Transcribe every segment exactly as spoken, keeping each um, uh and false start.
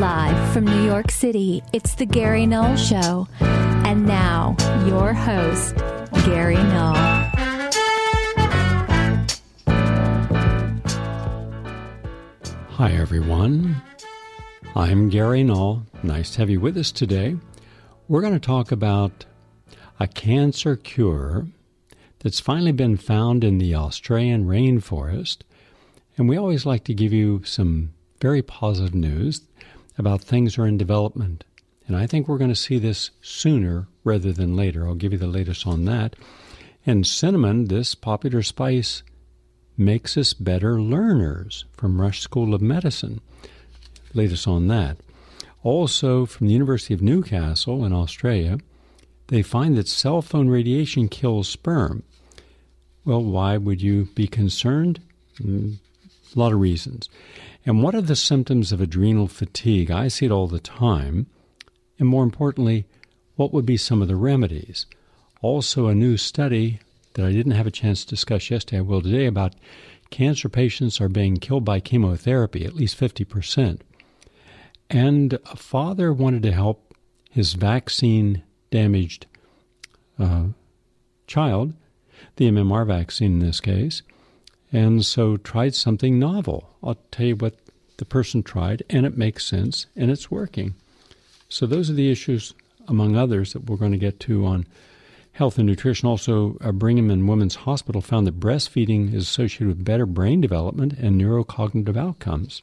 Live from New York City, it's the Gary Null Show. And now, your host, Gary Null. Hi, everyone. I'm Gary Null. Nice to have you with us today. We're going to talk about a cancer cure that's finally been found in the Australian rainforest. And we always like to give you some very positive news about things that are in development. And I think we're going to see this sooner rather than later. I'll give you the latest on that. And cinnamon, this popular spice, makes us better learners from Rush School of Medicine. Latest on that. Also, from the University of Newcastle in Australia, they find that cell phone radiation kills sperm. Well, why would you be concerned? Mm, a lot of reasons. And what are the symptoms of adrenal fatigue? I see it all the time. And more importantly, what would be some of the remedies? Also, a new study that I didn't have a chance to discuss yesterday, I will today, about cancer patients are being killed by chemotherapy, at least fifty percent. And a father wanted to help his vaccine-damaged uh, child, the M M R vaccine in this case, and so tried something novel. I'll tell you what the person tried, and it makes sense, and it's working. So those are the issues, among others, that we're going to get to on health and nutrition. Also, uh, Brigham and Women's Hospital found that breastfeeding is associated with better brain development and neurocognitive outcomes.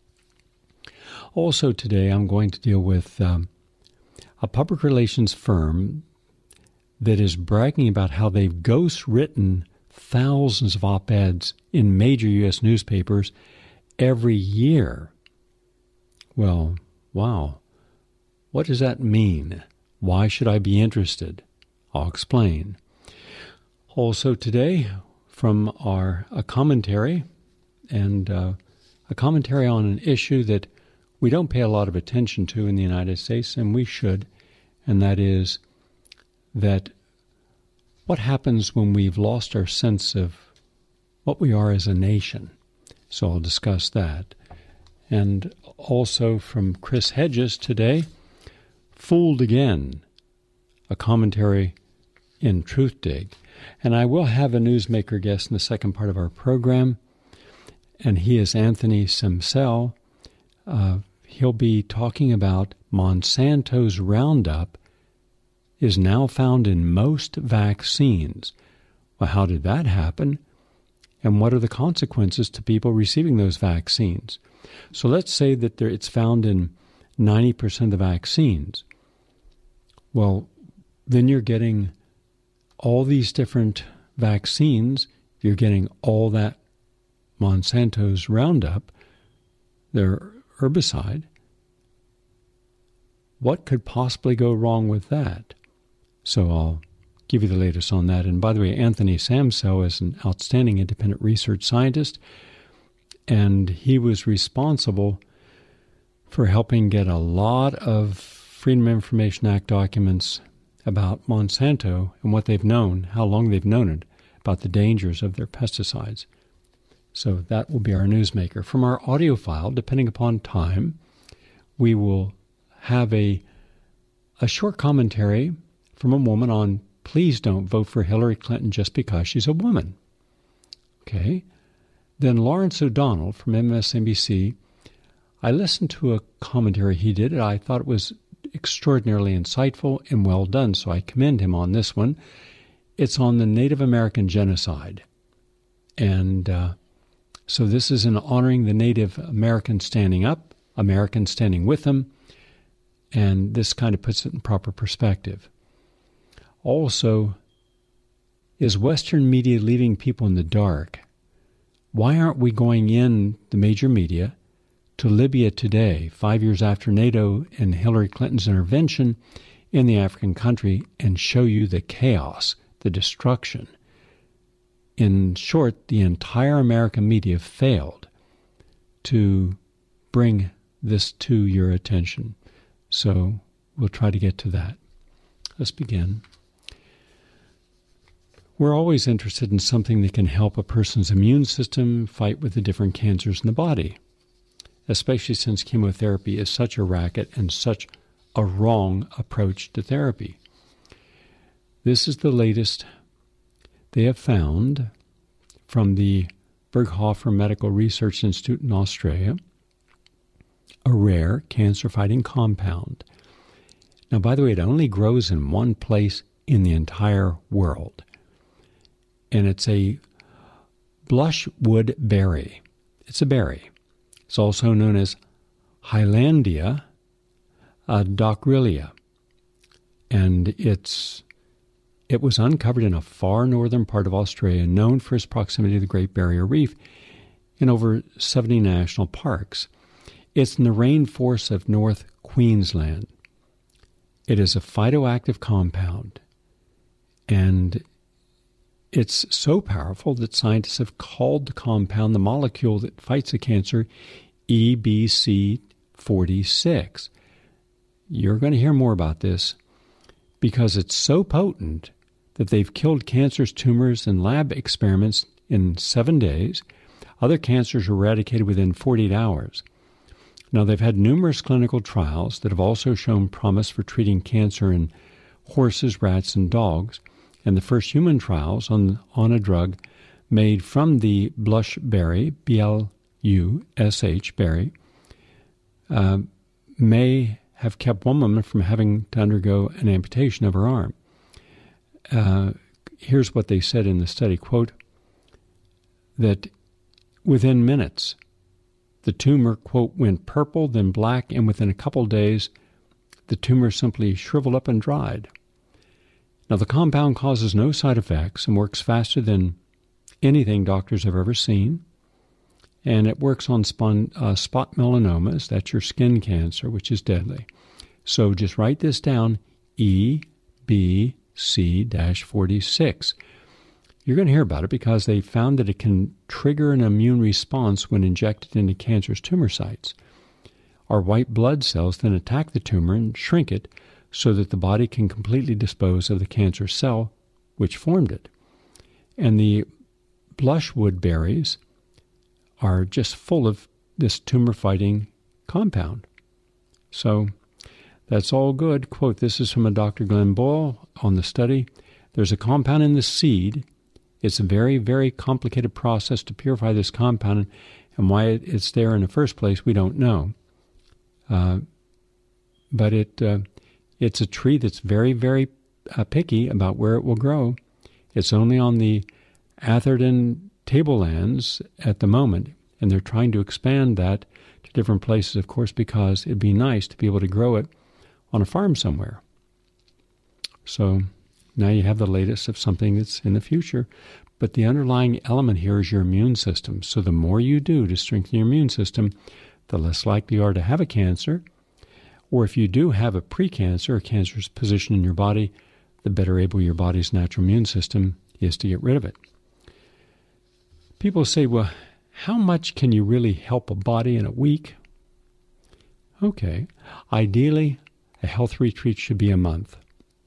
Also today, I'm going to deal with um, a public relations firm that is bragging about how they've ghost-written thousands of op-eds in major U S newspapers every year. Well, wow. What does that mean? Why should I be interested? I'll explain. Also today, from our a commentary, and uh, a commentary on an issue that we don't pay a lot of attention to in the United States, and we should, and that is that what happens when we've lost our sense of what we are as a nation. So I'll discuss that. And also from Chris Hedges today, Fooled Again, a commentary in Truthdig. And I will have a newsmaker guest in the second part of our program, and he is Anthony Semsel. Uh, he'll be talking about Monsanto's Roundup is now found in most vaccines. Well, how did that happen? And what are the consequences to people receiving those vaccines? So let's say that there, it's found in ninety percent of the vaccines. Well, then you're getting all these different vaccines. You're getting all that Monsanto's Roundup, their herbicide. What could possibly go wrong with that? So I'll give you the latest on that. And by the way, Anthony Semsel is an outstanding independent research scientist, and he was responsible for helping get a lot of Freedom of Information Act documents about Monsanto and what they've known, how long they've known it, about the dangers of their pesticides. So that will be our newsmaker. From our audio file, depending upon time, we will have a a short commentary from a woman on please don't vote for Hillary Clinton just because she's a woman. Okay. Then Lawrence O'Donnell from M S N B C, I listened to a commentary he did, and I thought it was extraordinarily insightful and well done, so I commend him on this one. It's on the Native American genocide. And uh, so this is in honoring the Native Americans standing up, Americans standing with them, and this kind of puts it in proper perspective. Also, is Western media leaving people in the dark? Why aren't we going in, the major media, to Libya today, five years after NATO and Hillary Clinton's intervention in the African country, and show you the chaos, the destruction? In short, the entire American media failed to bring this to your attention. So we'll try to get to that. Let's begin. We're always interested in something that can help a person's immune system fight with the different cancers in the body. especially since chemotherapy is such a racket and such a wrong approach to therapy. This is the latest they have found from the Berghofer Medical Research Institute in Australia, a rare cancer-fighting compound. Now, by the way, it only grows in one place in the entire world, and it's a blushwood berry. It's a berry. It's also known as Hylandia uh, docrylia, and it's It was uncovered in a far northern part of Australia, known for its proximity to the Great Barrier Reef, in over seventy national parks. It's in the rainforests of North Queensland. It is a phytoactive compound, and it's so powerful that scientists have called the compound, the molecule that fights the cancer, E B C forty-six. You're going to hear more about this because it's so potent that they've killed cancerous tumors in lab experiments in seven days. Other cancers were eradicated within forty-eight hours. Now, they've had numerous clinical trials that have also shown promise for treating cancer in horses, rats, and dogs. And the first human trials on, on a drug made from the blush berry, B L U S H berry, uh, may have kept one woman from having to undergo an amputation of her arm. Uh, here's what they said in the study, quote, that within minutes, the tumor, quote, went purple, then black, and within a couple days, the tumor simply shriveled up and dried. Now, the compound causes no side effects and works faster than anything doctors have ever seen. And it works on spon, uh, spot melanomas, that's your skin cancer, which is deadly. So just write this down, E B C forty-six. You're going to hear about it because they found that it can trigger an immune response when injected into cancerous tumor sites. Our white blood cells then attack the tumor and shrink it so that the body can completely dispose of the cancer cell which formed it. And the blushwood berries are just full of this tumor-fighting compound. So that's all good. Quote, this is from a Doctor Glenn Boyle on the study. There's a compound in the seed. It's a very, very complicated process to purify this compound, and why it's there in the first place, we don't know. Uh, but it uh, it's a tree that's very, very uh, picky about where it will grow. It's only on the Atherton tablelands at the moment, and they're trying to expand that to different places, of course, because it'd be nice to be able to grow it on a farm somewhere. So now you have the latest of something that's in the future. But the underlying element here is your immune system. So the more you do to strengthen your immune system, the less likely you are to have a cancer. Or if you do have a precancer, a cancerous position in your body, the better able your body's natural immune system is to get rid of it. People say, well, how much can you really help a body in a week? Okay, ideally, a health retreat should be a month.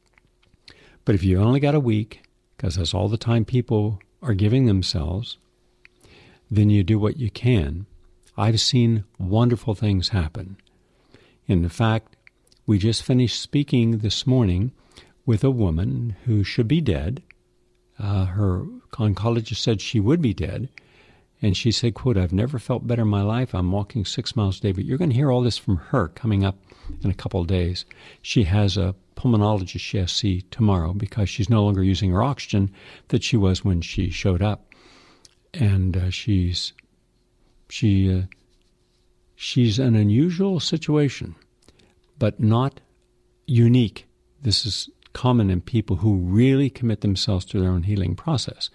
But if you only got a week, because that's all the time people are giving themselves, then you do what you can. I've seen wonderful things happen. In fact, we just finished speaking this morning with a woman who should be dead. Uh, her oncologist said she would be dead. And she said, quote, I've never felt better in my life. I'm walking six miles a day. But you're going to hear all this from her coming up in a couple of days. She has a pulmonologist she has to see tomorrow because she's no longer using her oxygen that she was when she showed up. And uh, she's she uh, she's an unusual situation, but not unique. This is common in people who really commit themselves to their own healing process.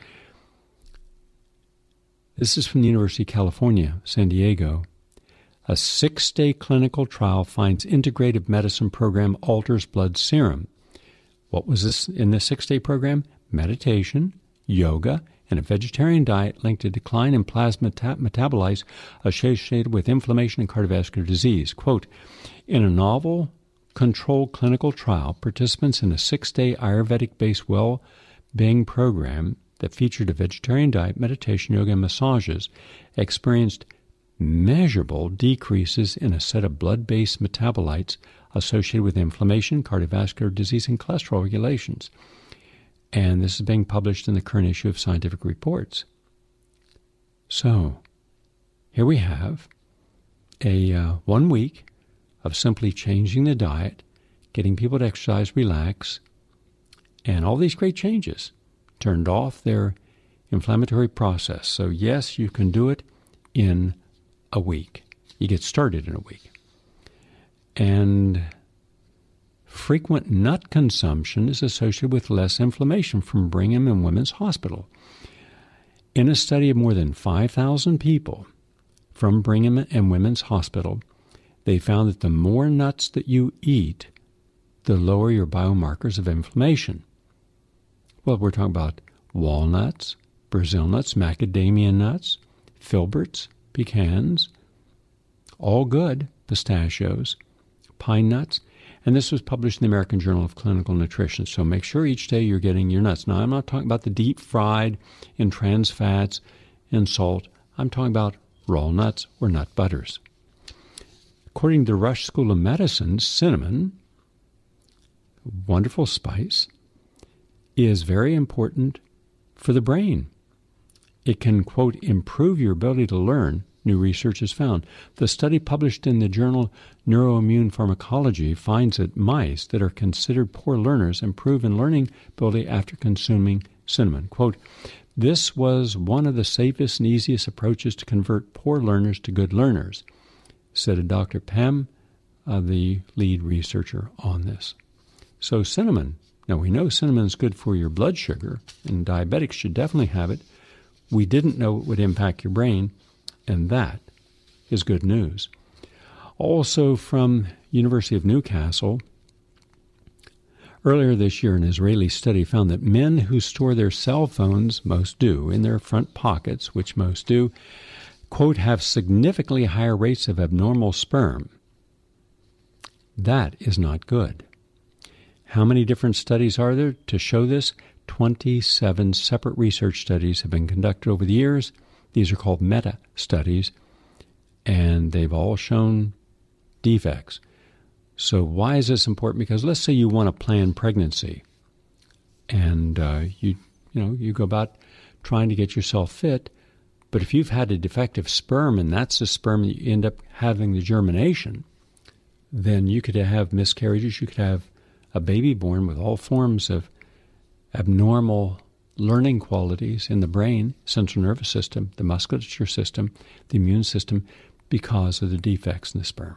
This is from the University of California, San Diego. A six-day clinical trial finds integrative medicine program alters blood serum. What was this in this six-day program? Meditation, yoga, and a vegetarian diet linked to decline in plasma meta- metabolites associated with inflammation and cardiovascular disease. Quote, in a novel controlled clinical trial, participants in a six-day Ayurvedic-based well-being program that featured a vegetarian diet, meditation, yoga, and massages experienced measurable decreases in a set of blood-based metabolites associated with inflammation, cardiovascular disease, and cholesterol regulations. And this is being published in the current issue of Scientific Reports. So, here we have a uh, one week of simply changing the diet, getting people to exercise, relax, and all these great changes turned off their inflammatory process. So yes, you can do it in a week. You get started in a week. And frequent nut consumption is associated with less inflammation from Brigham and Women's Hospital. In a study of more than five thousand people from Brigham and Women's Hospital, they found that the more nuts that you eat, the lower your biomarkers of inflammation. Well, we're talking about walnuts, Brazil nuts, macadamia nuts, filberts, pecans, all good, pistachios, pine nuts. And this was published in the American Journal of Clinical Nutrition. So make sure each day you're getting your nuts. Now, I'm not talking about the deep fried and trans fats and salt. I'm talking about raw nuts or nut butters. According to the Rush School of Medicine, cinnamon, wonderful spice, is very important for the brain. It can, quote, improve your ability to learn, new research has found. The study published in the journal Neuroimmune Pharmacology finds that mice that are considered poor learners improve in learning ability after consuming cinnamon. Quote, this was one of the safest and easiest approaches to convert poor learners to good learners, said Doctor Pam, uh, the lead researcher on this. So cinnamon. Now, we know cinnamon is good for your blood sugar, and diabetics should definitely have it. We didn't know it would impact your brain, and that is good news. Also from University of Newcastle, earlier this year, an Israeli study found that men who store their cell phones, most do, in their front pockets, which most do, quote, have significantly higher rates of abnormal sperm. That is not good. How many different studies are there to show this? twenty-seven separate research studies have been conducted over the years. These are called meta-studies, and they've all shown defects. So why is this important? Because let's say you want to plan pregnancy, and uh, you you know you go about trying to get yourself fit, but if you've had a defective sperm and that's the sperm that you end up having the germination, then you could have miscarriages. You could have a baby born with all forms of abnormal learning qualities in the brain, central nervous system, the musculature system, the immune system, because of the defects in the sperm.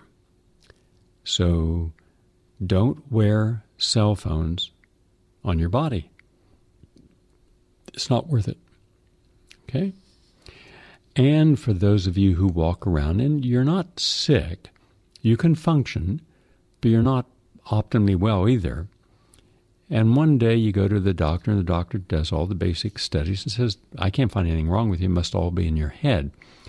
So don't wear cell phones on your body. It's not worth it. Okay? And for those of you who walk around and you're not sick, you can function, but you're not optimally well either. And one day you go to the doctor, and the doctor does all the basic studies and says, I can't find anything wrong with you. It must all be in your head.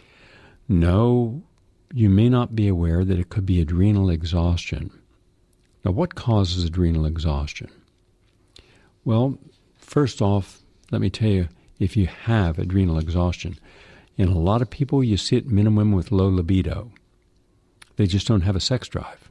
No, you may not be aware that it could be adrenal exhaustion. Now, what causes adrenal exhaustion? Well, first off, let me tell you, if you have adrenal exhaustion, in a lot of people, you see it in men and women with low libido. They just don't have a sex drive.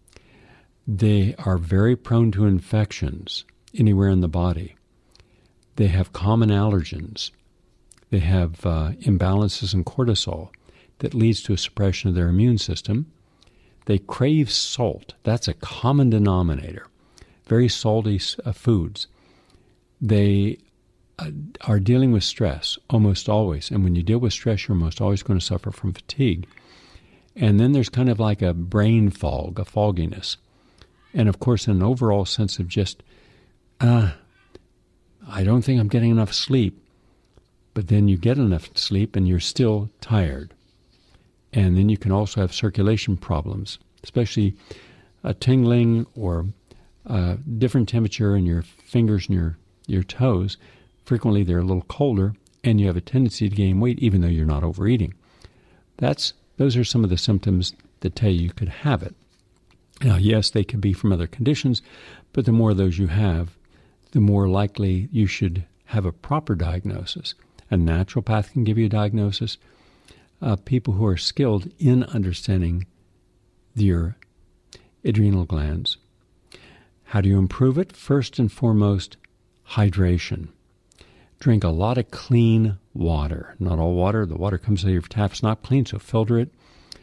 They are very prone to infections anywhere in the body. They have common allergens. They have uh, imbalances in cortisol that leads to a suppression of their immune system. They crave salt. That's a common denominator. Very salty uh, foods. They uh, are dealing with stress almost always. And when you deal with stress, you're almost always going to suffer from fatigue. And then there's kind of like a brain fog, a fogginess. And, of course, an overall sense of just, ah, I don't think I'm getting enough sleep. But then you get enough sleep and you're still tired. And then you can also have circulation problems, especially a tingling or a different temperature in your fingers and your, your toes. Frequently they're a little colder, and you have a tendency to gain weight even though you're not overeating. That's those are some of the symptoms that tell you you could have it. Now, yes, they could be from other conditions, but the more of those you have, the more likely you should have a proper diagnosis. A naturopath can give you a diagnosis. uh, people who are skilled in understanding your adrenal glands. How do you improve it? First and foremost, hydration. Drink a lot of clean water. Not all water. The water comes out of your tap is not clean, so filter it.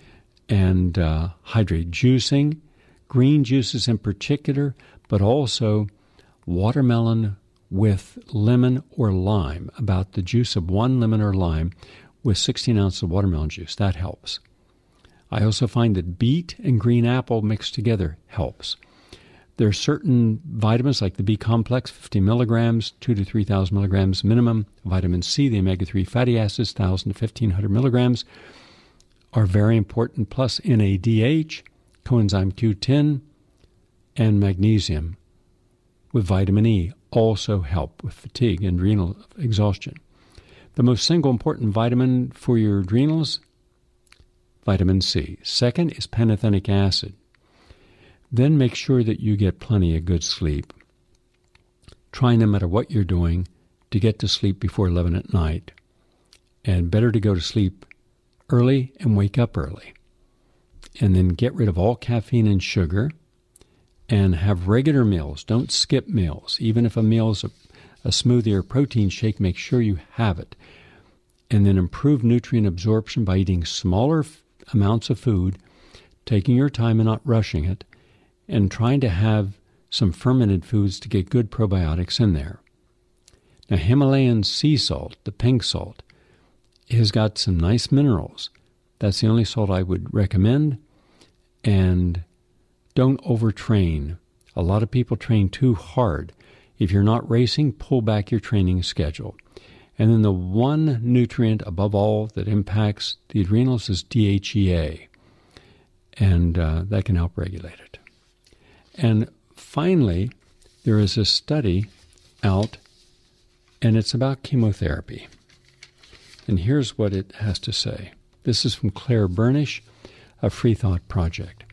And uh, hydrate. Juicing, green juices in particular, but also watermelon with lemon or lime. About the juice of one lemon or lime with sixteen ounces of watermelon juice. That helps. I also find that beet and green apple mixed together helps. There are certain vitamins like the B complex, fifty milligrams, two to three thousand milligrams minimum. Vitamin C, the omega three fatty acids, one thousand to fifteen hundred milligrams, are very important. Plus N A D H, coenzyme Q ten, and magnesium with vitamin E also help with fatigue and adrenal exhaustion. The most single important vitamin for your adrenals, vitamin C. Second is pantothenic acid. Then make sure that you get plenty of good sleep. Try, no matter what you're doing, to get to sleep before eleven at night. And better to go to sleep early and wake up early. And then get rid of all caffeine and sugar. And have regular meals. Don't skip meals. Even if a meal is a, a smoothie or protein shake, make sure you have it. And then improve nutrient absorption by eating smaller f- amounts of food, taking your time and not rushing it, and trying to have some fermented foods to get good probiotics in there. Now, Himalayan sea salt, the pink salt, has got some nice minerals. That's the only salt I would recommend. And don't overtrain. A lot of people train too hard. If you're not racing, pull back your training schedule. And then the one nutrient above all that impacts the adrenals is D H E A. And uh, that can help regulate it. And finally, there is a study out, and it's about chemotherapy. And here's what it has to say. This is from Claire Burnish of Free Thought Project.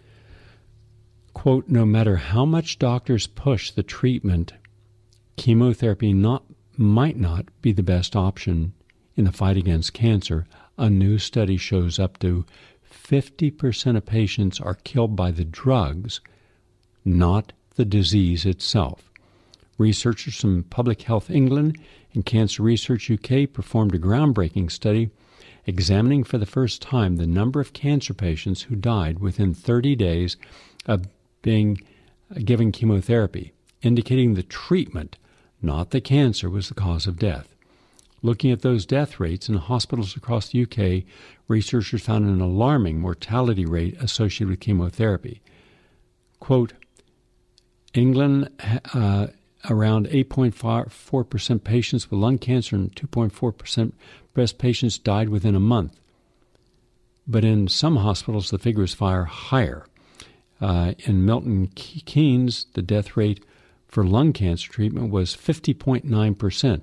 Quote, no matter how much doctors push the treatment, chemotherapy not, might not be the best option in the fight against cancer. A new study shows up to fifty percent of patients are killed by the drugs, not the disease itself. Researchers from Public Health England and Cancer Research U K performed a groundbreaking study examining for the first time the number of cancer patients who died within thirty days of being uh, given chemotherapy, indicating the treatment, not the cancer, was the cause of death. Looking at those death rates in hospitals across the U K, researchers found an alarming mortality rate associated with chemotherapy. Quote, England, uh, around eight point four percent patients with lung cancer and two point four percent breast patients died within a month. But in some hospitals, the figure is far higher. Uh, in Milton Keynes, the death rate for lung cancer treatment was fifty point nine percent.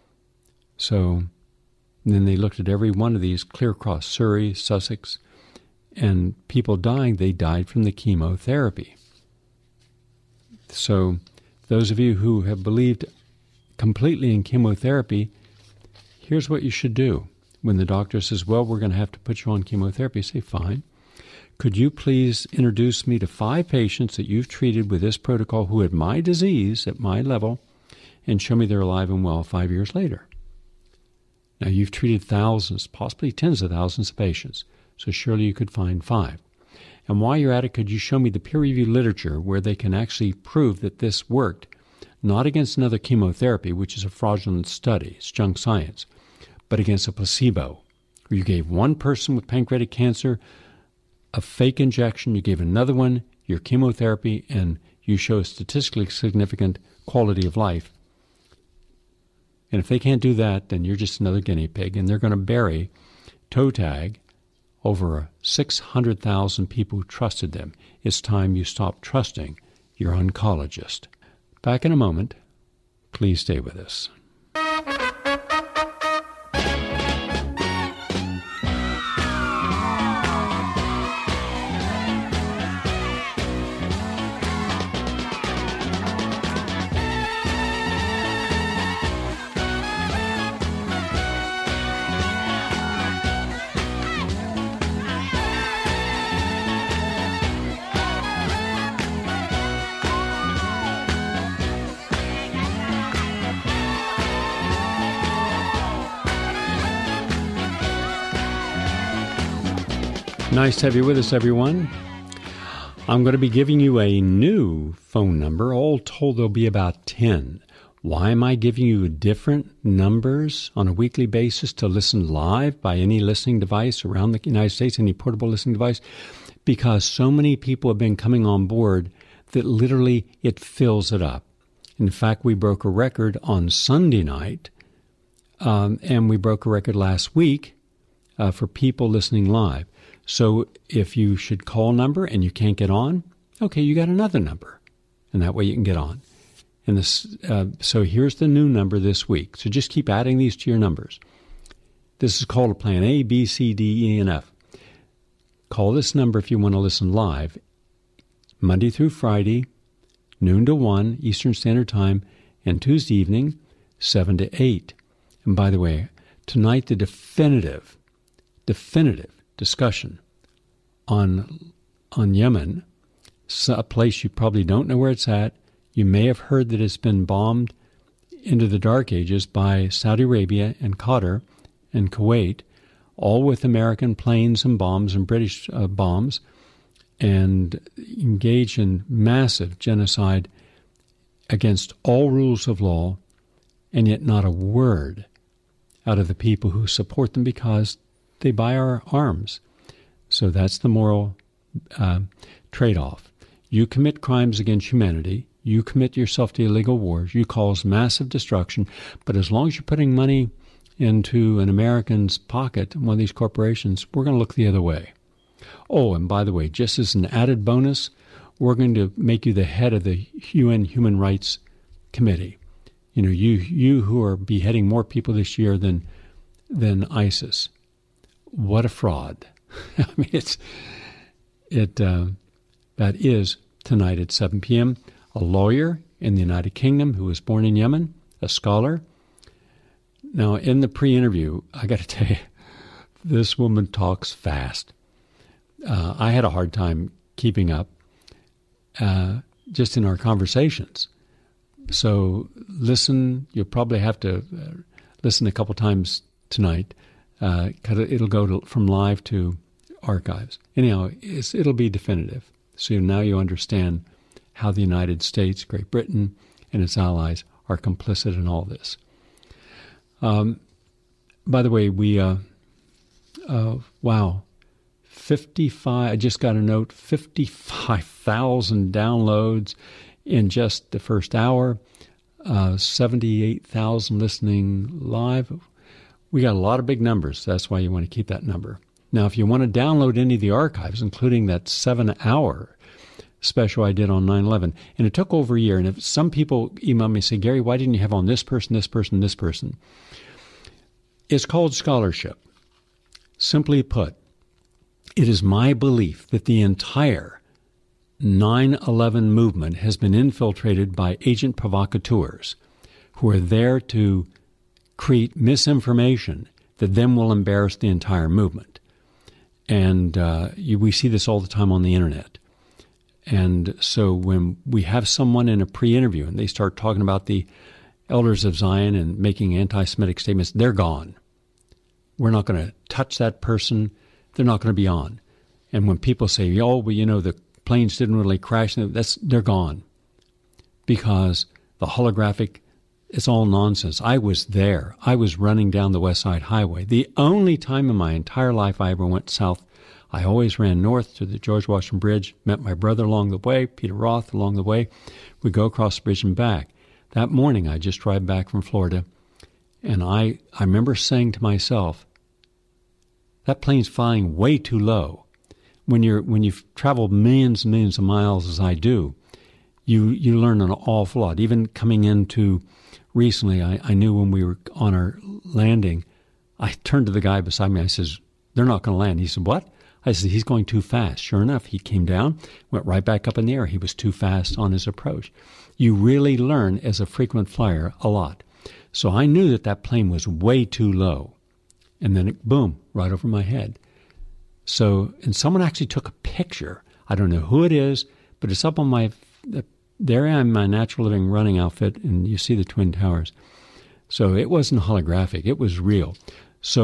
So then they looked at every one of these, clear across Surrey, Sussex, and people dying, they died from the chemotherapy. So those of you who have believed completely in chemotherapy, here's what you should do. When the doctor says, well, we're going to have to put you on chemotherapy, say, fine. Could you please introduce me to five patients that you've treated with this protocol who had my disease at my level and show me they're alive and well five years later? Now, you've treated thousands, possibly tens of thousands of patients, so surely you could find five. And while you're at it, could you show me the peer-reviewed literature where they can actually prove that this worked, not against another chemotherapy, which is a fraudulent study, it's junk science, but against a placebo, where you gave one person with pancreatic cancer a fake injection, you gave another one your chemotherapy, and you show statistically significant quality of life. And if they can't do that, then you're just another guinea pig, and they're going to bury toe tag over six hundred thousand people who trusted them. It's time you stop trusting your oncologist. Back in a moment. Please stay with us. Nice to have you with us, everyone. I'm going to be giving you a new phone number. All told, there'll be about ten. Why am I giving you different numbers on a weekly basis to listen live by any listening device around the United States, any portable listening device? Because so many people have been coming on board that literally it fills it up. In fact, we broke a record on Sunday night, um, and we broke a record last week uh, for people listening live. So if you should call a number and you can't get on, okay, you got another number, and that way you can get on. And this, uh, so here's the new number this week. So just keep adding these to your numbers. This is called a plan A, B, C, D, E, and F. Call this number if you want to listen live, Monday through Friday, noon to one Eastern Standard Time, and Tuesday evening, seven to eight. And by the way, tonight the definitive, definitive discussion on on Yemen, a place you probably don't know where it's at. You may have heard that it's been bombed into the dark ages by Saudi Arabia and Qatar and Kuwait, all with American planes and bombs and British uh, bombs, and engage in massive genocide against all rules of law, and yet not a word out of the people who support them because they buy our arms. So that's the moral uh, trade-off. You commit crimes against humanity. You commit yourself to illegal wars. You cause massive destruction. But as long as you're putting money into an American's pocket, one of these corporations, we're going to look the other way. Oh, and by the way, just as an added bonus, we're going to make you the head of the U N Human Rights Committee. You know, you you who are beheading more people this year than than ISIS. What a fraud! I mean, it's it. Uh, that is tonight at seven p.m. A lawyer in the United Kingdom who was born in Yemen, a scholar. Now, in the pre-interview, I got to tell you, this woman talks fast. Uh, I had a hard time keeping up uh, just in our conversations. So listen, you'll probably have to uh, listen a couple times tonight. Uh, 'cause it'll go to, from live to archives. Anyhow, it's, it'll be definitive. So now you understand how the United States, Great Britain, and its allies are complicit in all this. Um, by the way, we, uh, uh, wow, fifty-five, I just got a note, fifty-five thousand downloads in just the first hour, uh, seventy-eight thousand listening live. We got a lot of big numbers. That's why you want to keep that number. Now, if you want to download any of the archives, including that seven-hour special I did on nine eleven, and it took over a year, and if some people email me and say, Gary, why didn't you have on this person, this person, this person? It's called scholarship. Simply put, it is my belief that the entire nine eleven movement has been infiltrated by agent provocateurs who are there to create misinformation that then will embarrass the entire movement. And uh, you, we see this all the time on the internet. And so when we have someone in a pre-interview and they start talking about the elders of Zion and making anti-Semitic statements, they're gone. We're not going to touch that person. They're not going to be on. And when people say, oh, well, you know, the planes didn't really crash, that's they're gone. Because the holographic, it's all nonsense. I was there. I was running down the West Side Highway. The only time in my entire life I ever went south, I always ran north to the George Washington Bridge, met my brother along the way, Peter Roth along the way. We'd go across the bridge and back. That morning, I just drive back from Florida, and I, I remember saying to myself, that plane's flying way too low. When you're when you've traveled millions and millions of miles as I do, you you learn an awful lot. Even coming into recently, I, I knew when we were on our landing, I turned to the guy beside me. I says, they're not going to land. He said, what? I said, he's going too fast. Sure enough, he came down, went right back up in the air. He was too fast on his approach. You really learn as a frequent flyer a lot. So I knew that that plane was way too low. And then, it, boom, right over my head. So, and someone actually took a picture. I don't know who it is, but it's up on my, there I am in my natural living running outfit, and you see the Twin Towers. So it wasn't holographic. It was real. So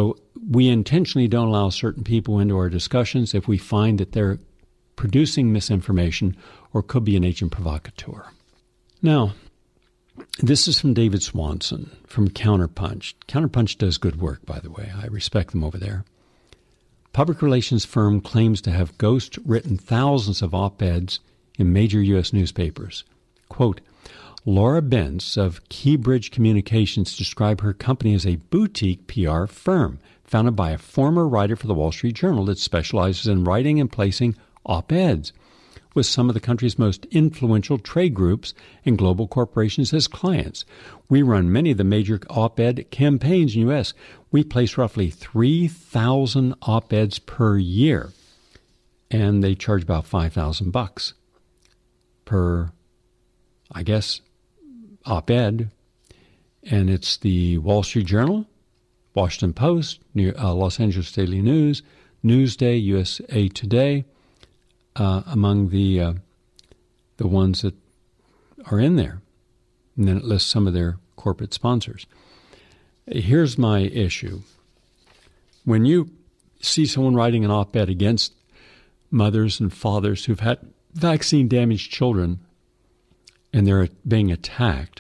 we intentionally don't allow certain people into our discussions if we find that they're producing misinformation or could be an agent provocateur. Now, this is from David Swanson from Counterpunch. Counterpunch does good work, by the way. I respect them over there. Public relations firm claims to have ghost-written thousands of op-eds in major U S newspapers. Quote, Laura Bentz of Keybridge Communications described her company as a boutique P R firm founded by a former writer for the Wall Street Journal that specializes in writing and placing op-eds with some of the country's most influential trade groups and global corporations as clients. We run many of the major op-ed campaigns in the U S. We place roughly three thousand op-eds per year, and they charge about five thousand bucks per, I guess, op-ed. And it's the Wall Street Journal, Washington Post, New, uh, Los Angeles Daily News, Newsday, U S A Today, Uh, among the uh, the ones that are in there. And then it lists some of their corporate sponsors. Here's my issue. When you see someone writing an op-ed against mothers and fathers who've had vaccine-damaged children and they're being attacked,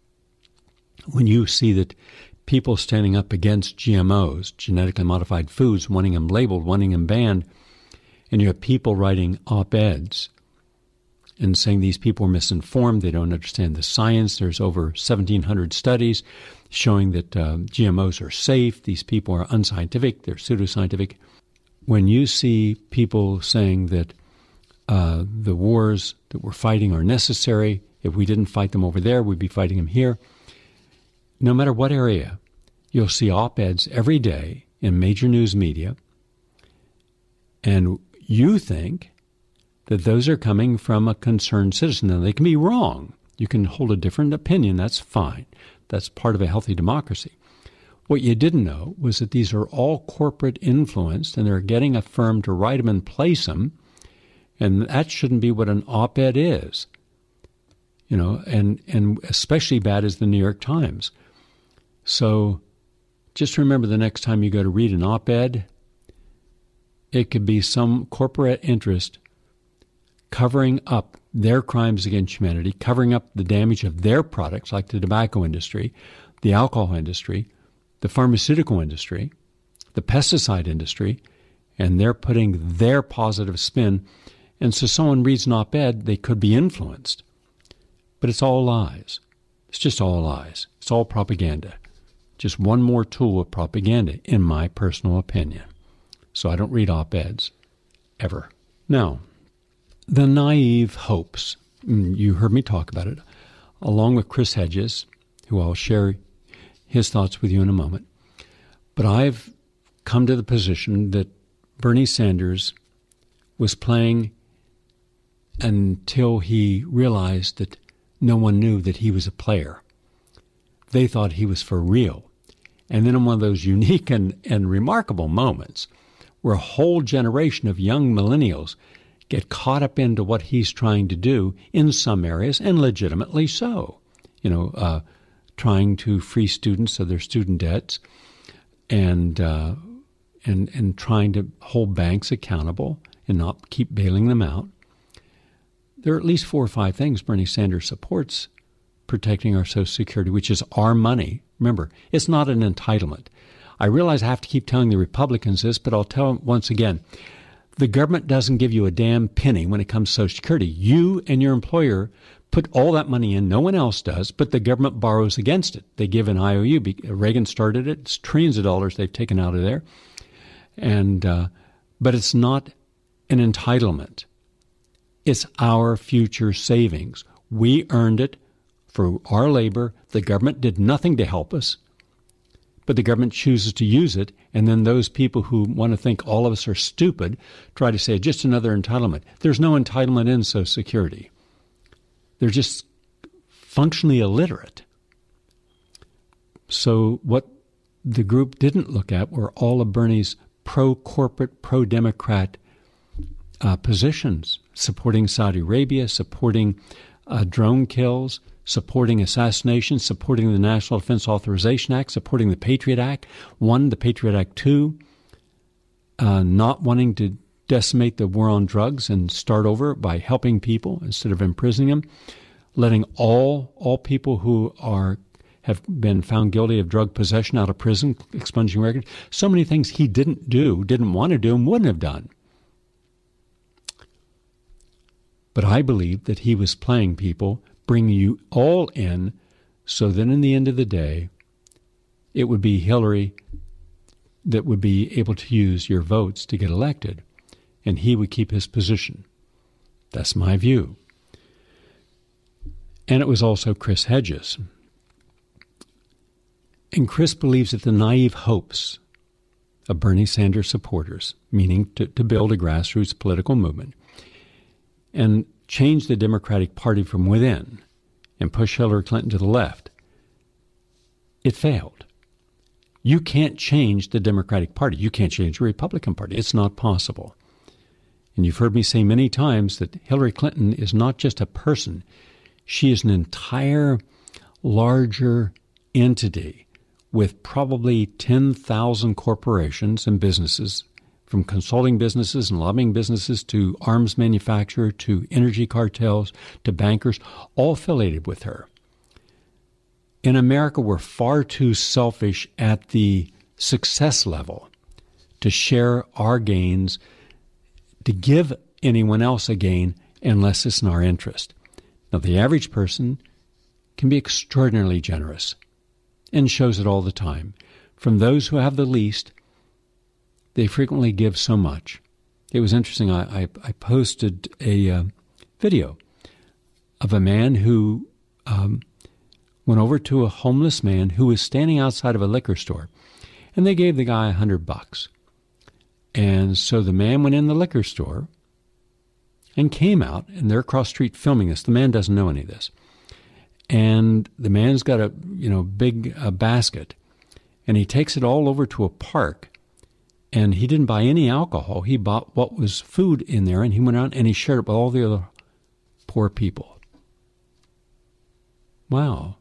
when you see that people standing up against G M Os, genetically modified foods, wanting them labeled, wanting them banned, and you have people writing op-eds and saying these people are misinformed, they don't understand the science. There's over seventeen hundred studies showing that uh, G M Os are safe. These people are unscientific. They're pseudoscientific. When you see people saying that uh, the wars that we're fighting are necessary, if we didn't fight them over there, we'd be fighting them here. No matter what area, you'll see op-eds every day in major news media, and you think that those are coming from a concerned citizen. Now, they can be wrong. You can hold a different opinion. That's fine. That's part of a healthy democracy. What you didn't know was that these are all corporate influenced, and they're getting a firm to write them and place them, and that shouldn't be what an op-ed is. You know, and, and especially bad is the New York Times. So just remember the next time you go to read an op-ed, it could be some corporate interest covering up their crimes against humanity, covering up the damage of their products like the tobacco industry, the alcohol industry, the pharmaceutical industry, the pesticide industry, and they're putting their positive spin. And so someone reads an op-ed, they could be influenced. But it's all lies. It's just all lies. It's all propaganda. Just one more tool of propaganda, in my personal opinion. So I don't read op-eds, ever. Now, the naive hopes, you heard me talk about it, along with Chris Hedges, who I'll share his thoughts with you in a moment. But I've come to the position that Bernie Sanders was playing until he realized that no one knew that he was a player. They thought he was for real. And then in one of those unique and, and remarkable moments where a whole generation of young millennials get caught up into what he's trying to do in some areas, and legitimately so. You know, uh, trying to free students of their student debts and, uh, and, and trying to hold banks accountable and not keep bailing them out. There are at least four or five things Bernie Sanders supports protecting our Social Security, which is our money. Remember, it's not an entitlement. I realize I have to keep telling the Republicans this, but I'll tell them once again. The government doesn't give you a damn penny when it comes to Social Security. You and your employer put all that money in. No one else does, but the government borrows against it. They give an I O U. Reagan started it. It's trillions of dollars they've taken out of there. And uh, but it's not an entitlement. It's our future savings. We earned it for our labor. The government did nothing to help us, but the government chooses to use it. And then those people who want to think all of us are stupid try to say just another entitlement. There's no entitlement in Social Security. They're just functionally illiterate. So what the group didn't look at were all of Bernie's pro-corporate, pro-Democrat uh, positions, supporting Saudi Arabia, supporting uh, drone kills, supporting assassination, supporting the National Defense Authorization Act, supporting the Patriot Act, one, the Patriot Act two, uh, not wanting to decimate the war on drugs and start over by helping people instead of imprisoning them, letting all all people who are have been found guilty of drug possession out of prison, expunging records. So many things he didn't do, didn't want to do, and wouldn't have done. But I believe that he was playing people, bringing you all in, so that in the end of the day, it would be Hillary that would be able to use your votes to get elected, and he would keep his position. That's my view. And it was also Chris Hedges. And Chris believes that the naive hopes of Bernie Sanders supporters, meaning to, to build a grassroots political movement and change the Democratic Party from within and push Hillary Clinton to the left, it failed. You can't change the Democratic Party. You can't change the Republican Party. It's not possible. And you've heard me say many times that Hillary Clinton is not just a person. She is an entire larger entity with probably ten thousand corporations and businesses, from consulting businesses and lobbying businesses to arms manufacturer to energy cartels to bankers, all affiliated with her. In America, we're far too selfish at the success level to share our gains, to give anyone else a gain unless it's in our interest. Now, the average person can be extraordinarily generous and shows it all the time. From those who have the least, they frequently give so much. It was interesting. I, I, I posted a uh, video of a man who um, went over to a homeless man who was standing outside of a liquor store, and they gave the guy a hundred bucks. And so the man went in the liquor store and came out, and they're across the street filming this. The man doesn't know any of this. And the man's got a you know big uh, basket, and he takes it all over to a park. And he didn't buy any alcohol. He bought what was food in there, and he went out and he shared it with all the other poor people. Wow.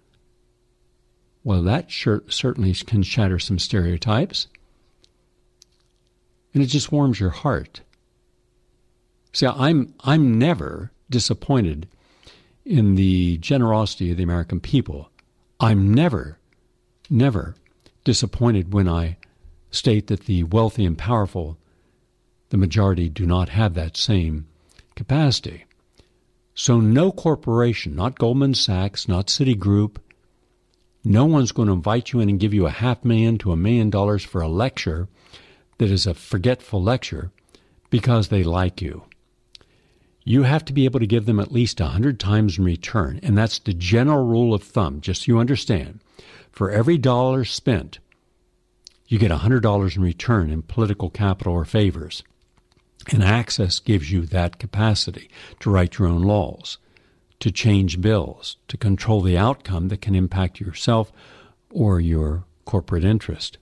Well, that sure, certainly can shatter some stereotypes. And it just warms your heart. See, I'm I'm never disappointed in the generosity of the American people. I'm never, never disappointed when I state that the wealthy and powerful, the majority, do not have that same capacity. So no corporation, not Goldman Sachs, not Citigroup, no one's going to invite you in and give you a half million to a million dollars for a lecture that is a forgetful lecture because they like you. You have to be able to give them at least a hundred times in return, and that's the general rule of thumb, just so you understand. For every dollar spent, you get a hundred dollars in return in political capital or favors. And Access gives you that capacity to write your own laws, to change bills, to control the outcome that can impact yourself or your corporate interest.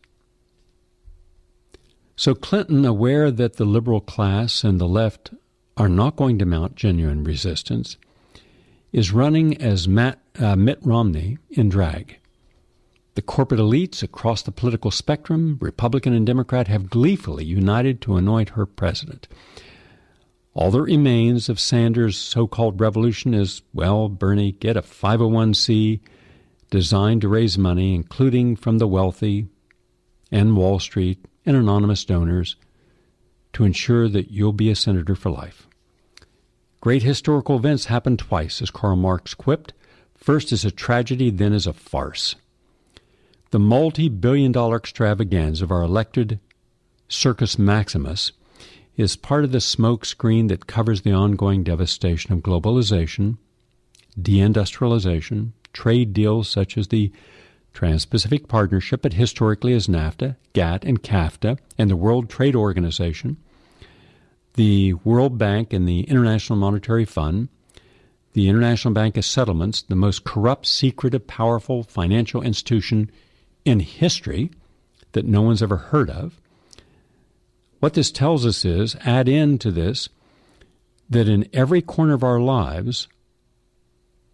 So Clinton, aware that the liberal class and the left are not going to mount genuine resistance, is running as Matt, uh, Mitt Romney in drag. The corporate elites across the political spectrum, Republican and Democrat, have gleefully united to anoint her president. All that remains of Sanders' so-called revolution is, well, Bernie, get a five oh one c designed to raise money, including from the wealthy and Wall Street and anonymous donors, to ensure that you'll be a senator for life. Great historical events happen twice, as Karl Marx quipped, first as a tragedy, then as a farce. The multi-billion dollar extravaganza of our elected Circus Maximus is part of the smoke screen that covers the ongoing devastation of globalization, deindustrialization, trade deals such as the Trans-Pacific Partnership, but historically as NAFTA, GATT, and CAFTA, and the World Trade Organization, the World Bank and the International Monetary Fund, the International Bank of Settlements, the most corrupt, secretive, powerful financial institution in history that no one's ever heard of. What this tells us is, add in to this, that in every corner of our lives,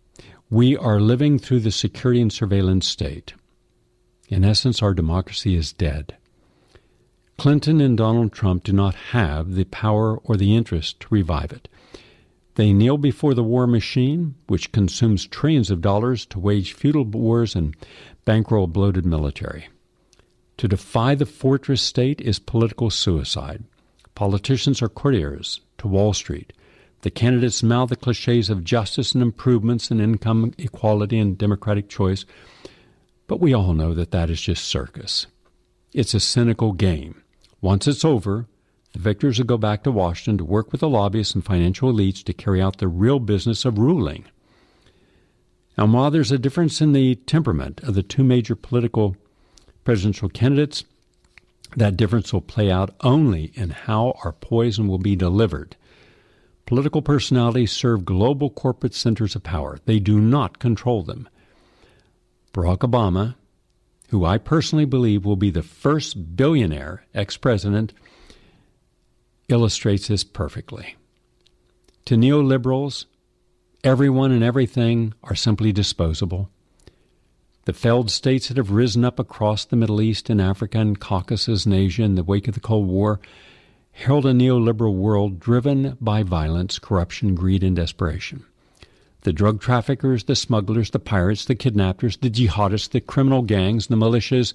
We are living through the security and surveillance state. In essence, our democracy is dead. Clinton and Donald Trump do not have the power or the interest to revive it. They kneel before the war machine, which consumes trillions of dollars to wage feudal wars and bankroll bloated military. To defy the fortress state is political suicide. Politicians are courtiers to Wall Street. The candidates mouth the cliches of justice and improvements and income equality and democratic choice, but we all know that that is just circus. It's a cynical game. Once it's over, the victors will go back to Washington to work with the lobbyists and financial elites to carry out the real business of ruling. And while there's a difference in the temperament of the two major political presidential candidates, that difference will play out only in how our poison will be delivered. Political personalities serve global corporate centers of power. They do not control them. Barack Obama, who I personally believe will be the first billionaire ex-president, illustrates this perfectly. To neoliberals, everyone and everything are simply disposable. The failed states that have risen up across the Middle East and Africa and Caucasus and Asia in the wake of the Cold War herald a neoliberal world driven by violence, corruption, greed, and desperation. The drug traffickers, the smugglers, the pirates, the kidnappers, the jihadists, the criminal gangs, the militias.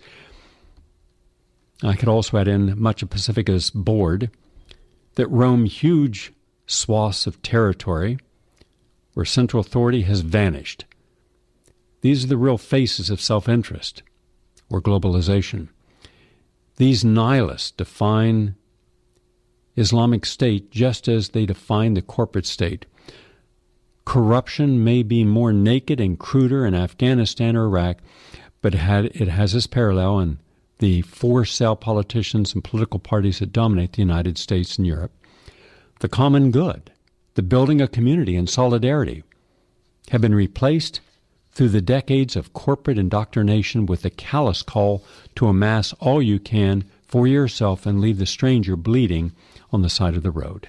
I could also add in much of Pacifica's board that roam huge swaths of territory where central authority has vanished. These are the real faces of self-interest or globalization. These nihilists define Islamic State just as they define the corporate state. Corruption may be more naked and cruder in Afghanistan or Iraq, but it has its parallel in the for-sale politicians and political parties that dominate the United States and Europe. The common good, the building of community and solidarity, have been replaced through the decades of corporate indoctrination with the callous call to amass all you can for yourself and leave the stranger bleeding on the side of the road.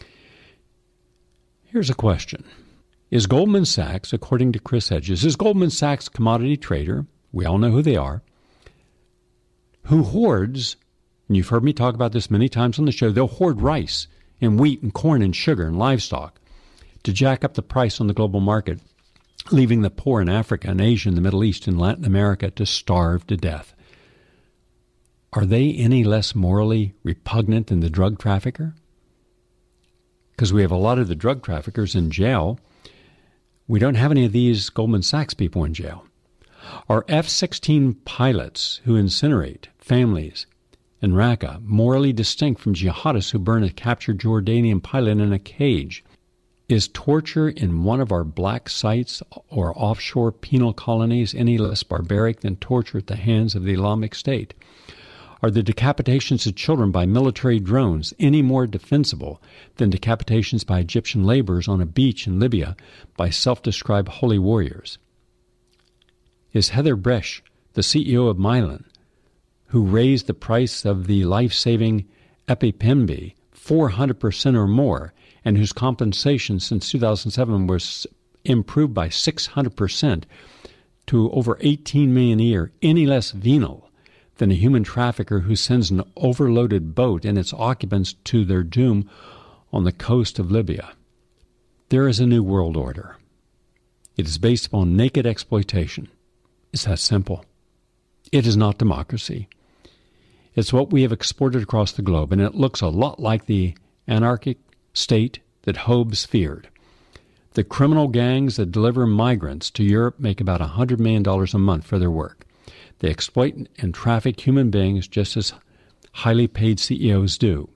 Here's a question. Is Goldman Sachs, according to Chris Hedges, is Goldman Sachs a commodity trader? We all know who they are. Who hoards, and you've heard me talk about this many times on the show, they'll hoard rice and wheat and corn and sugar and livestock to jack up the price on the global market, leaving the poor in Africa and Asia and the Middle East and Latin America to starve to death. Are they any less morally repugnant than the drug trafficker? Because we have a lot of the drug traffickers in jail. We don't have any of these Goldman Sachs people in jail. Are F sixteen pilots who incinerate families in Raqqa morally distinct from jihadists who burn a captured Jordanian pilot in a cage? Is torture in one of our black sites or offshore penal colonies any less barbaric than torture at the hands of the Islamic State? Are the decapitations of children by military drones any more defensible than decapitations by Egyptian laborers on a beach in Libya by self-described holy warriors? Is Heather Bresch, the C E O of Mylan, who raised the price of the life-saving Epipembe four hundred percent or more, and whose compensation since two thousand seven was improved by six hundred percent to over eighteen million dollars a year, any less venal than a human trafficker who sends an overloaded boat and its occupants to their doom on the coast of Libya? There is a new world order. It is based upon naked exploitation. It's that simple. It is not democracy. It's what we have exported across the globe, and it looks a lot like the anarchic state that Hobbes feared. The criminal gangs that deliver migrants to Europe make about one hundred million dollars a month for their work. They exploit and traffic human beings just as highly paid C E Os do.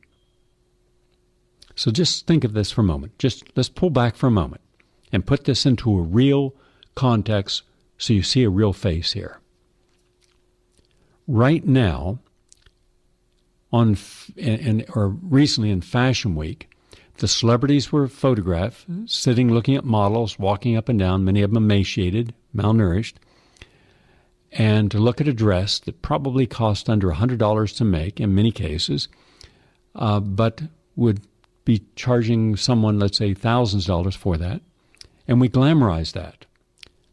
So just think of this for a moment. Just let's pull back for a moment and put this into a real context so you see a real face here. Right now, on and or recently in Fashion Week, the celebrities were photographed sitting looking at models, walking up and down, many of them emaciated, malnourished, and to look at a dress that probably cost under one hundred dollars to make in many cases, uh, but would be charging someone, let's say, thousands of dollars for that. And we glamorize that.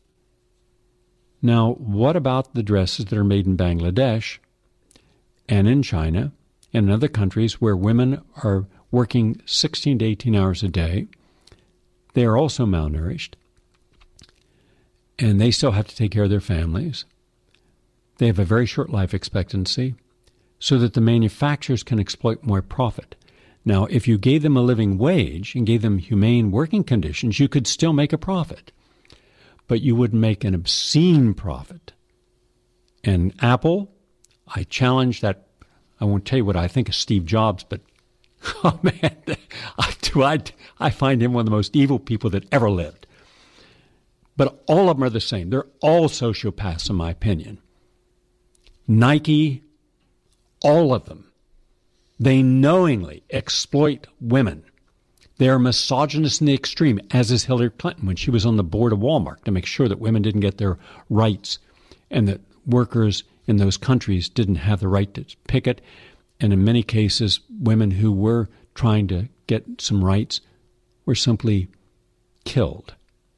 Now, what about the dresses that are made in Bangladesh and in China and in other countries where women are working sixteen to eighteen hours a day? They are also malnourished, and they still have to take care of their families. They have a very short life expectancy so that the manufacturers can exploit more profit. Now, if you gave them a living wage and gave them humane working conditions, you could still make a profit, but you wouldn't make an obscene profit. And Apple, I challenge that. I won't tell you what I think of Steve Jobs, but oh man, I do. I, I find him one of the most evil people that ever lived. But all of them are the same. They're all sociopaths, in my opinion. Nike, all of them. They knowingly exploit women. They are misogynists in the extreme, as is Hillary Clinton when she was on the board of Walmart to make sure that women didn't get their rights and that workers in those countries didn't have the right to picket. And in many cases, women who were trying to get some rights were simply killed.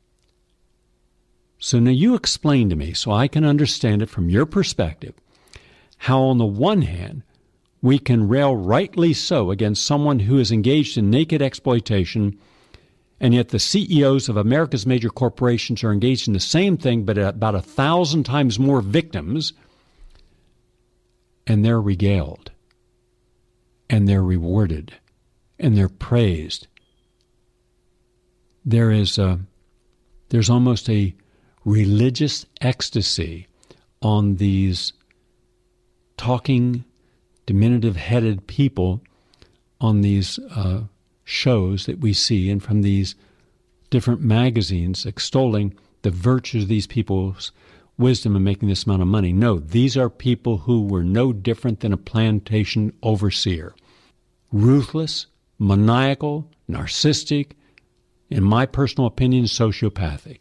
So now you explain to me, so I can understand it from your perspective, how on the one hand, we can rail rightly so against someone who is engaged in naked exploitation, and yet the C E Os of America's major corporations are engaged in the same thing, but at about a thousand times more victims, and they're regaled, and they're rewarded, and they're praised. There is a, there's almost a religious ecstasy on these talking, diminutive-headed people on these uh, shows that we see and from these different magazines extolling the virtues of these people's wisdom in making this amount of money. No, these are people who were no different than a plantation overseer. Ruthless, maniacal, narcissistic, in my personal opinion, sociopathic.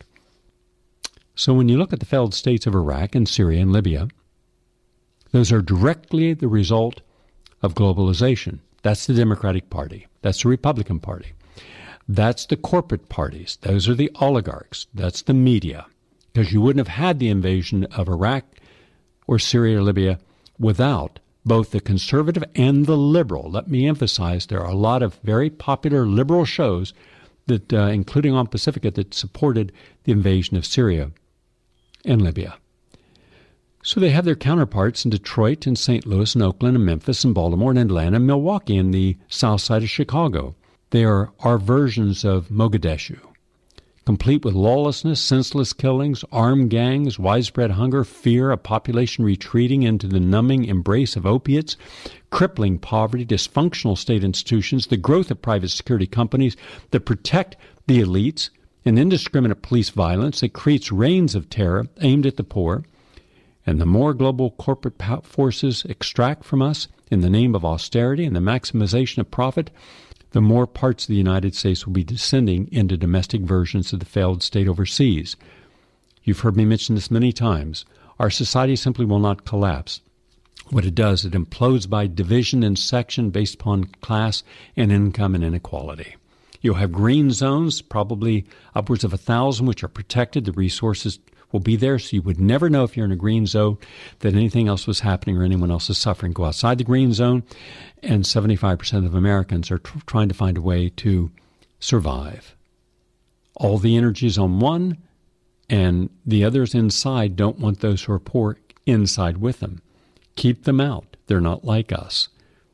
So when you look at the failed states of Iraq and Syria and Libya, those are directly the result of globalization. That's the Democratic Party. That's the Republican Party. That's the corporate parties. Those are the oligarchs. That's the media. Because you wouldn't have had the invasion of Iraq or Syria or Libya without both the conservative and the liberal. Let me emphasize, there are a lot of very popular liberal shows, that, uh, including on Pacifica, that supported the invasion of Syria and Libya. So they have their counterparts in Detroit and Saint Louis and Oakland and Memphis and Baltimore and Atlanta and Milwaukee and the south side of Chicago. They are our versions of Mogadishu, complete with lawlessness, senseless killings, armed gangs, widespread hunger, fear, a population retreating into the numbing embrace of opiates, crippling poverty, dysfunctional state institutions, the growth of private security companies that protect the elites, and indiscriminate police violence that creates reigns of terror aimed at the poor. And the more global corporate forces extract from us in the name of austerity and the maximization of profit, the more parts of the United States will be descending into domestic versions of the failed state overseas. You've heard me mention this many times. Our society simply will not collapse. What it does, it implodes by division and section based upon class and income and inequality. You'll have green zones, probably upwards of a thousand, which are protected. The resources will be there, so you would never know if you're in a green zone that anything else was happening or anyone else is suffering. Go outside the green zone, and seventy-five percent of Americans are tr- trying to find a way to survive. All the energy is on one, and the others inside don't want those who are poor inside with them. Keep them out. They're not like us.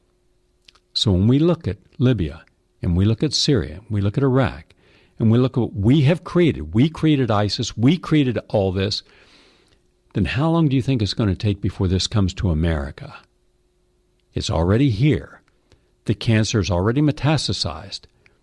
So when we look at Libya, and we look at Syria, and we look at Iraq, and we look at what we have created, we created ISIS, we created all this, then how long do you think it's going to take before this comes to America? It's already here. The cancer is already metastasized.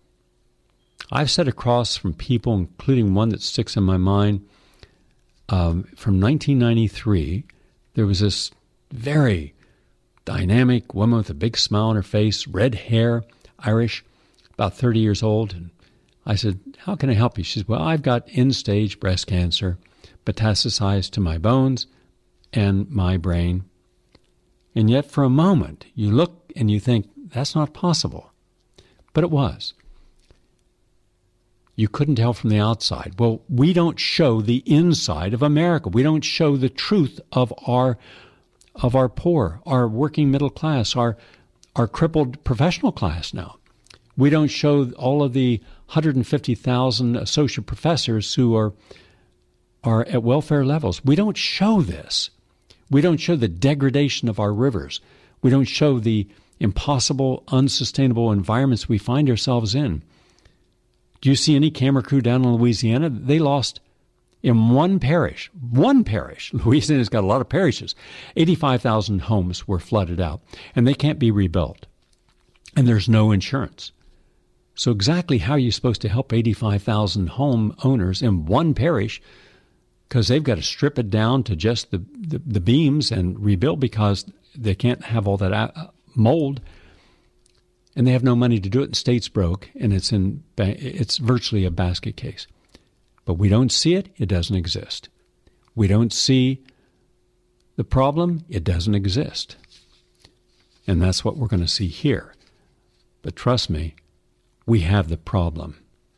I've sat across from people, including one that sticks in my mind, um, from nineteen ninety-three, there was this very dynamic woman with a big smile on her face, red hair, Irish, about thirty years old, and I said, how can I help you? She said, well, I've got end-stage breast cancer, metastasized to my bones and my brain. And yet for a moment, you look and you think, that's not possible. But it was. You couldn't tell from the outside. Well, we don't show the inside of America. We don't show the truth of our of our poor, our working middle class, our our crippled professional class now. We don't show all of the one hundred fifty thousand associate professors who are are at welfare levels. We don't show this. We don't show the degradation of our rivers. We don't show the impossible, unsustainable environments we find ourselves in. Do you see any camera crew down in Louisiana? They lost in one parish, one parish. Louisiana's got a lot of parishes. eighty-five thousand homes were flooded out, and they can't be rebuilt. And there's no insurance. So exactly how are you supposed to help eighty-five thousand home owners in one parish? Because they've got to strip it down to just the, the, the beams and rebuild because they can't have all that mold. And they have no money to do it. The state's broke, and it's in it's virtually a basket case. But we don't see it. It doesn't exist. We don't see the problem. It doesn't exist. And that's what we're going to see here. But trust me, we have the problem.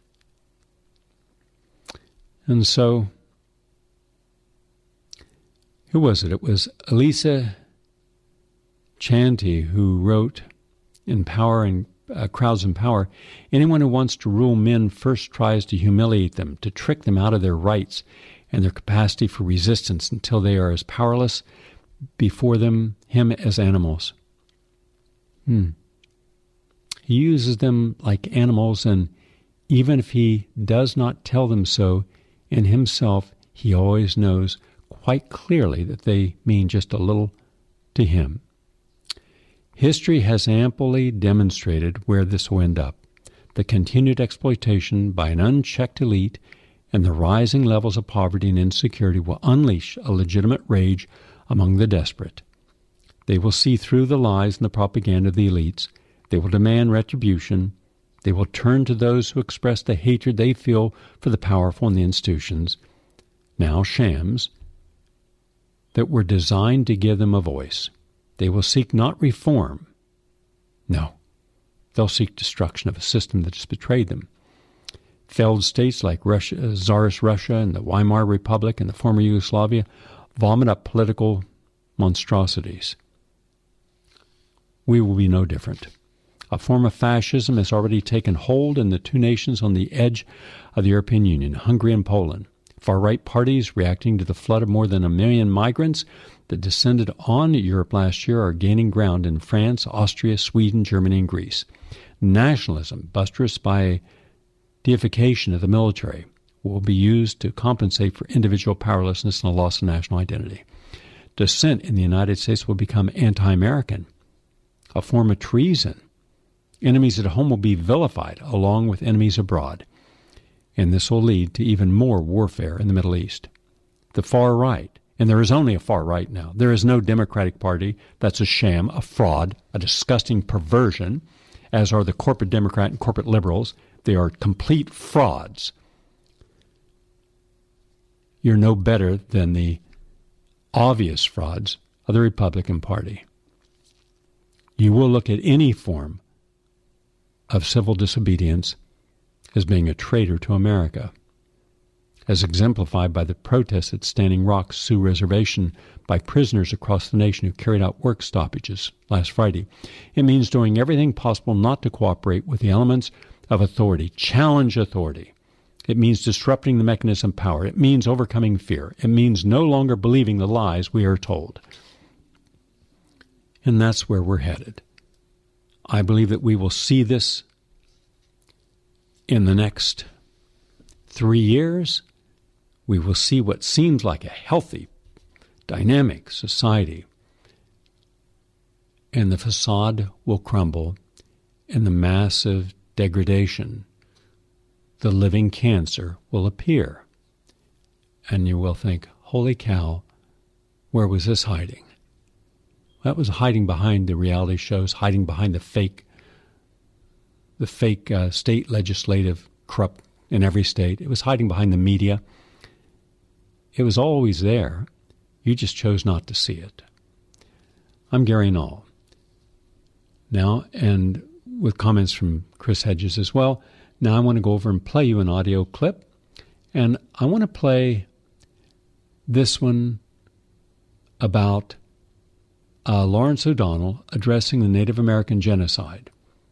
And so, who was it? It was Elisa Chanty who wrote in Power and uh, Crowds in Power, anyone who wants to rule men first tries to humiliate them, to trick them out of their rights and their capacity for resistance until they are as powerless before them, him as animals. Hmm. He uses them like animals, and even if he does not tell them so, in himself he always knows quite clearly that they mean just a little to him. History has amply demonstrated where this will end up. The continued exploitation by an unchecked elite and the rising levels of poverty and insecurity will unleash a legitimate rage among the desperate. They will see through the lies and the propaganda of the elites. They will demand retribution. They will turn to those who express the hatred they feel for the powerful and the institutions, now shams, that were designed to give them a voice. They will seek not reform. No, they'll seek destruction of a system that has betrayed them. Failed states like Russia, Tsarist Russia and the Weimar Republic and the former Yugoslavia vomit up political monstrosities. We will be no different. A form of fascism has already taken hold in the two nations on the edge of the European Union, Hungary and Poland. Far-right parties reacting to the flood of more than a million migrants that descended on Europe last year are gaining ground in France, Austria, Sweden, Germany, and Greece. Nationalism, buttressed by deification of the military, will be used to compensate for individual powerlessness and a loss of national identity. Dissent in the United States will become anti-American, a form of treason. Enemies at home will be vilified along with enemies abroad. And this will lead to even more warfare in the Middle East. The far right, and there is only a far right now. There is no Democratic Party. That's a sham, a fraud, a disgusting perversion, as are the corporate Democrat and corporate liberals. They are complete frauds. You're no better than the obvious frauds of the Republican Party. You will look at any form of civil disobedience as being a traitor to America, as exemplified by the protests at Standing Rock Sioux Reservation by prisoners across the nation who carried out work stoppages last Friday. It means doing everything possible not to cooperate with the elements of authority, challenge authority. It means disrupting the mechanism of power. It means overcoming fear. It means no longer believing the lies we are told. And that's where we're headed. I believe that we will see this in the next three years. We will see what seems like a healthy, dynamic society. And the facade will crumble, and the massive degradation, the living cancer, will appear. And you will think, holy cow, where was this hiding? That was hiding behind the reality shows, hiding behind the fake, the fake uh, state legislative corrupt in every state. It was hiding behind the media. It was always there. You just chose not to see it. I'm Gary Null. Now, and with comments from Chris Hedges as well. Now I want to go over and play you an audio clip, and I want to play this one about uh, Lawrence O'Donnell addressing the Native American genocide.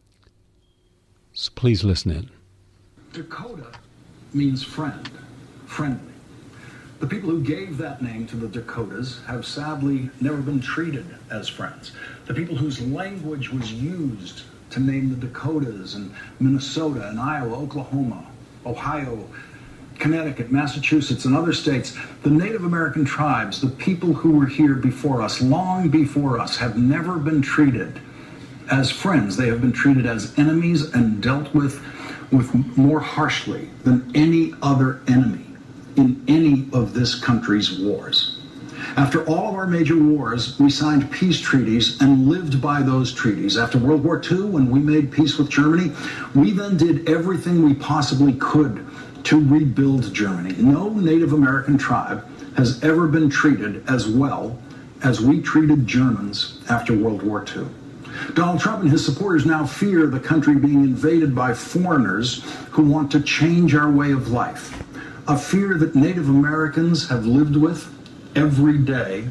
So please listen in. Dakota means friend, friendly. The people who gave that name to the Dakotas have sadly never been treated as friends. The people whose language was used to name the Dakotas and Minnesota and Iowa, Oklahoma, Ohio, Connecticut, Massachusetts, and other states, the Native American tribes, the people who were here before us, long before us, have never been treated as friends. They have been treated as enemies and dealt with, with more harshly than any other enemy in any of this country's wars. After all of our major wars, we signed peace treaties and lived by those treaties. After World War Two, when we made peace with Germany, we then did everything we possibly could to rebuild Germany. No Native American tribe has ever been treated as well as we treated Germans after World War Two. Donald Trump and his supporters now fear the country being invaded by foreigners who want to change our way of life. A fear that Native Americans have lived with every day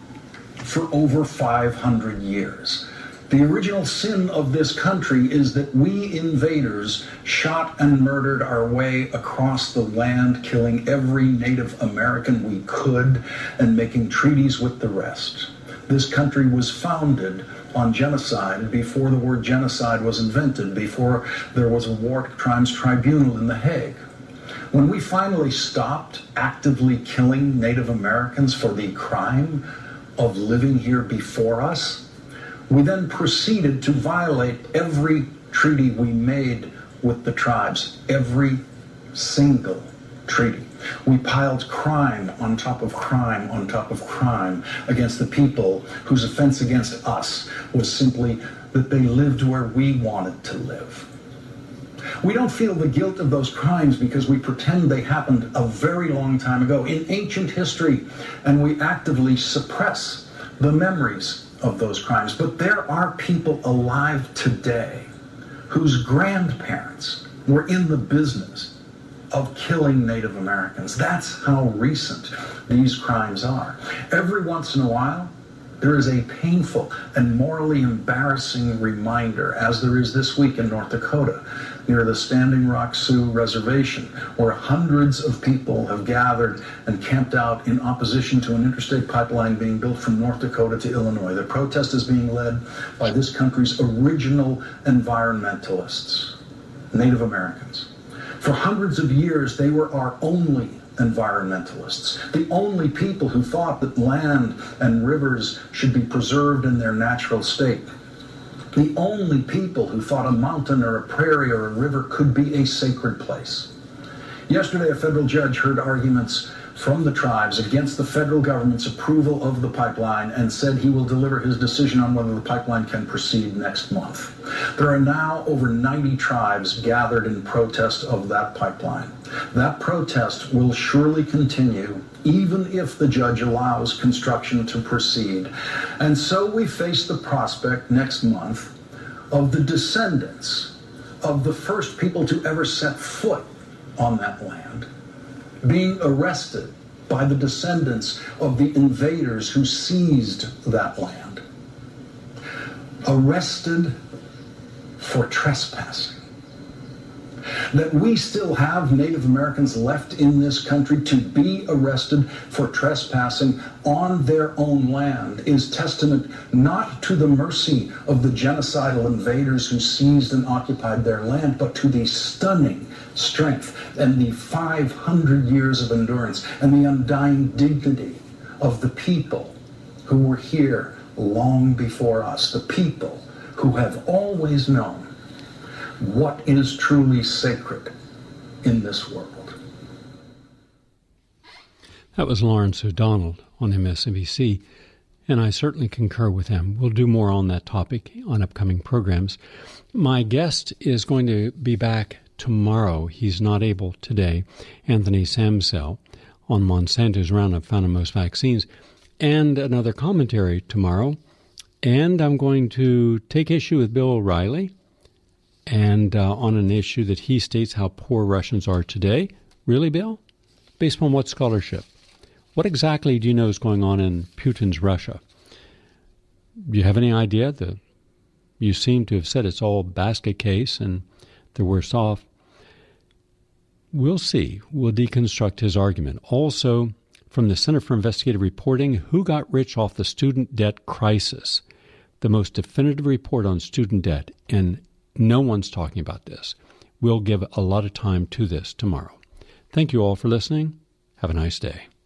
for over five hundred years. The original sin of this country is that we invaders shot and murdered our way across the land, killing every Native American we could and making treaties with the rest. This country was founded on genocide before the word genocide was invented, before there was a war crimes tribunal in The Hague. When we finally stopped actively killing Native Americans for the crime of living here before us, we then proceeded to violate every treaty we made with the tribes, every single treaty. We piled crime on top of crime on top of crime against the people whose offense against us was simply that they lived where we wanted to live. We don't feel the guilt of those crimes because we pretend they happened a very long time ago in ancient history, and we actively suppress the memories of those crimes. But there are people alive today whose grandparents were in the business of killing Native Americans. That's how recent these crimes are. Every once in a while, there is a painful and morally embarrassing reminder, as there is this week in North Dakota, near the Standing Rock Sioux Reservation, where hundreds of people have gathered and camped out in opposition to an interstate pipeline being built from North Dakota to Illinois. The protest is being led by this country's original environmentalists, Native Americans. For hundreds of years, they were our only environmentalists, the only people who thought that land and rivers should be preserved in their natural state, the only people who thought a mountain or a prairie or a river could be a sacred place. Yesterday, a federal judge heard arguments from the tribes against the federal government's approval of the pipeline and said he will deliver his decision on whether the pipeline can proceed next month. There are now over ninety tribes gathered in protest of that pipeline. That protest will surely continue even if the judge allows construction to proceed. And so we face the prospect next month of the descendants of the first people to ever set foot on that land being arrested by the descendants of the invaders who seized that land. Arrested for trespassing. That we still have Native Americans left in this country to be arrested for trespassing on their own land is testament not to the mercy of the genocidal invaders who seized and occupied their land, but to the stunning strength and the five hundred years of endurance and the undying dignity of the people who were here long before us, the people who have always known what is truly sacred in this world. That was Lawrence O'Donnell on M S N B C, and I certainly concur with him. We'll do more on that topic on upcoming programs. My guest is going to be back tomorrow. He's not able today. Anthony Samsel on Monsanto's Roundup found in most vaccines, and another commentary tomorrow. And I'm going to take issue with Bill O'Reilly and uh, on an issue that he states how poor Russians are today. Really, Bill? Based on what scholarship? What exactly do you know is going on in Putin's Russia? Do you have any idea? The, you seem to have said it's all basket case and they're worse off. We'll see. We'll deconstruct his argument. Also, from the Center for Investigative Reporting, who got rich off the student debt crisis? The most definitive report on student debt, and no one's talking about this. We'll give a lot of time to this tomorrow. Thank you all for listening. Have a nice day.